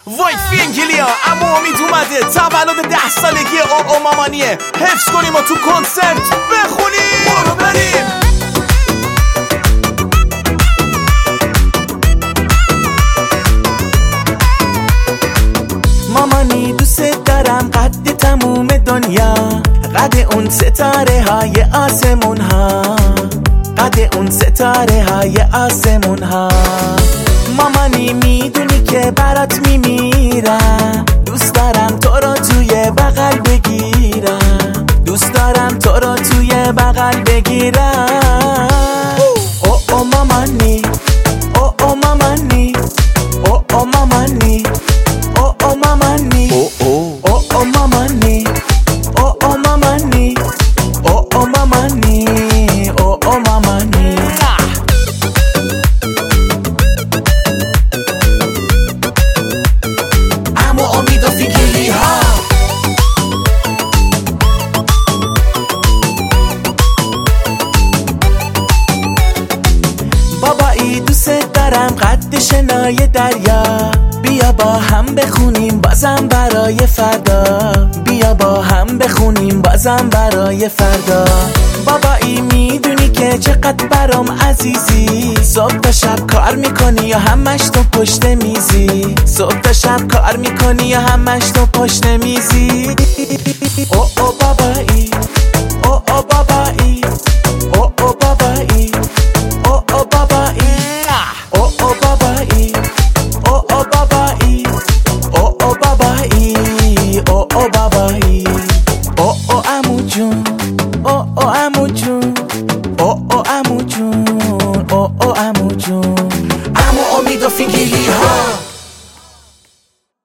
وای فینگلیا اما امید اومده تولد 10 سالگی او مامانیه. حفظ کنیم و تو کنسرت بخونیم. برو بریم. مامانی دوست دارم قد تموم دنیا، قد اون ستاره های آسمون ها، قد اون ستاره های آسمون ها. مامانی میدونی که برات میمیرم، دوست دارم تو رو توی بغل بگیرم، دوست دارم تو رو توی بغل بگیرم. او مامانی، او مامانی، او مامانی، او مامانی، او مامانی، او مامانی، او مامانی، او مامانی. اما امید و فیگیری ها. بابایی دوست دارم قد شنای دریا، بیا با هم بخونیم بازم برای فردا، بیا با هم بخونیم بازم برای فردا. بابایی میدونی که چقدر برام عزیزی، صبح تا شب کار میکنی یا همش تو پشت میزی، صبح تا شب کار میکنی یا همش تو پشت میزی. او بابایی، او بابایی.